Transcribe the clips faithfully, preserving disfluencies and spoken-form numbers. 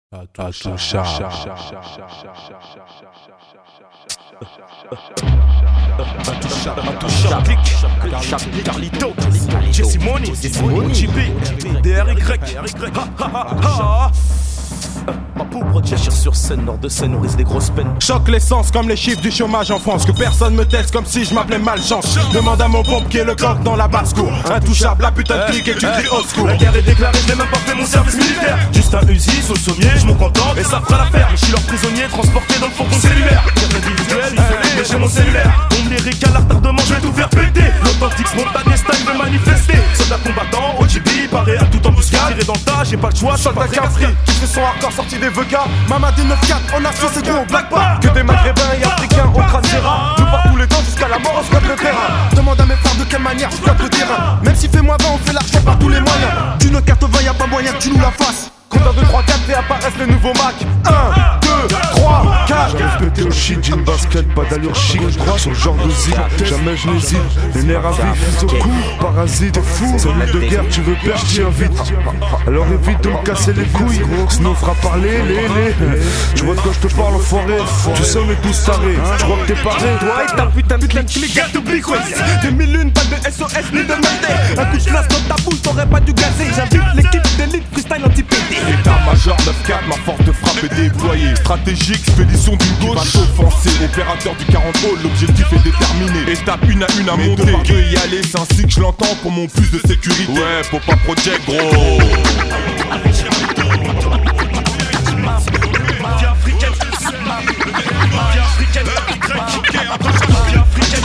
Atouchable. Atouchable. Carlito. Jesse Money. J B. D R Y. Ma pauvre Cheshire sur scène, nord de scène, on risque des grosses peines. Choque l'essence comme les chiffres du chômage en France. Que personne me teste comme si je m'appelais malchance. Demande à mon pompier le coq dans la basse-cour. Intouchable, la putain de clique et tu cries au secours. La guerre est déclarée, je n'ai même pas fait mon service militaire. Juste un Uzi sous le sommier, je m'en contente et ça fera l'affaire. Je suis leur prisonnier, transporté dans le fourgon cellulaire. Guerre individuelle, isolé, mais j'ai mon cellulaire. Bombe lyrique à l'artardement, je vais tout faire péter. L'authentique spontané style veut manifester. Soldat combattant, O G B, paré à tout embuscade. Tiré dans le tas, j'ai pas le choix, soldat cafri. Qui fait son hardcore sorti des V K. Mamadi neuf quatre, on a fait c'est gros, black bar. Que des maghrébins et africains au crâne serra. Nous par tous les temps jusqu'à la mort, on squatte le terrain. Demande à mes frères de quelle manière je squatte le terrain. Même si fait moins vingt, on fait l'argent par tous les moyens. D'une carte vingt, y'a pas moyen que tu nous la fasses. Compteur de trois quatre et apparaissent les nouveaux Mac. un, deux, trois, quatre. J'arrive pété au shit, jean basket, pas d'allure chic. Sur le genre de zig, jamais je n'hésite. Les nerfs à vif, au cou, parasite, t'es fou. Salut de guerre, tu veux perdre, tiens vite. Alors évite de me casser les couilles. Snow fera parler, les les. Tu vois de quoi je te parle, enfoiré. Tu sais, on est tous tarés. Je crois que t'es paré. Toi et ta putain de clique, get to big way. Des mille une, pas de S O S ni de merde. Un coup de classe dans ta bouche, t'aurais pas dû gazer. J'invite l'équipe d'élite freestyle anti-P D. État-major neuf quatre, ma force de frappe est déployée. Stratégique, expédition du gauche. Qui va t'offenser, opérateur du quarante hall, l'objectif est déterminé. Étape une à une à monter. Mais de y aller, c'est ainsi que je l'entends pour mon plus de sécurité. Ouais, faut pas project, gros. Mafia africaine, mafia africaine, mafia africaine, mafia africaine,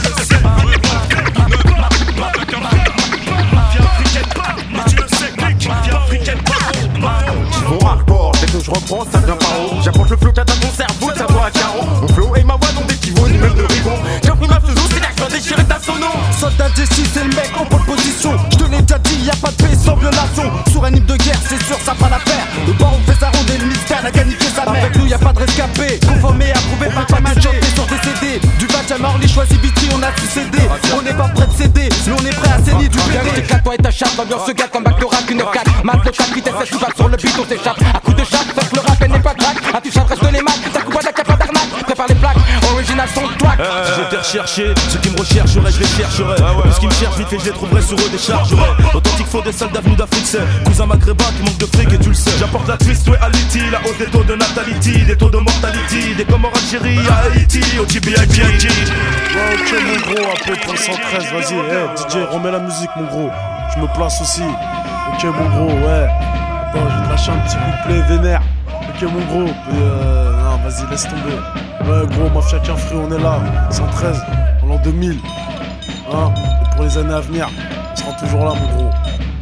mais tu le sais, clique, mafia africaine, Mon hardcore, dès que je reprends, ça vient par haut. J'apporte le flow, t'as ton cerveau, ça doit à carreau. Mon flow et ma voix n'ont des pivots, ni même de rigon. J'ai pris ma faisou, c'est l'action déchirée ta sono. Soldat Jesse, c'est le mec en pole position. Je te l'ai déjà dit, y'a pas de paix sans violation. Sur un hymne de guerre, c'est sûr, ça fera l'affaire. Le bar, on fait sa ronde et le mystère n'a qu'à niquer sa mère. Avec nous, y'a pas de rescapé. Conformé, approuvé, pas pas mal chanté sur des C D. Du badge à Morley, choisi Biti, on a tout cédé. On n'est pas prêt de céder, mais on est prêt à saigner du B D. Toi et ta chatte, l'ambiance se gâte comme bac de rap, une quatre. Mat le quatre, vitesse, ça va sur le beat, on s'échappe. À coup de chatte, fait que le rap elle n'est pas crack. À tu reste les macs, ça coupe pas la capa d'arnaque. Prépare les plaques, original son track. Si j'étais recherché, ceux qui me rechercheraient, je les chercherais. Ceux qui me cherchent vite fait, je les trouverais sur eux, déchargerais. Authentique faux des salles d'avenue d'Afrique, c'est cousin maghrébin qui manque de fric et tu le sais. J'apporte la twist, ouais, à l'Iti, la hausse des taux de natality, des taux de mortality, des Comores Algérie à Haïti, au T B I P I G. Ouais, ok, mon gros, appelle pour le cent treize, vas-y, hey, D J, remets la musique, mon gros. Je me place aussi. Ok, mon gros, ouais. Attends, je vais te lâcher un petit couplet vénère. Ok, mon gros, euh, non, vas-y, laisse tomber. Ouais, gros, Mafia qu'un free, on est là. cent treize, en l'an deux mille. Hein, et pour les années à venir, on sera toujours là, mon gros.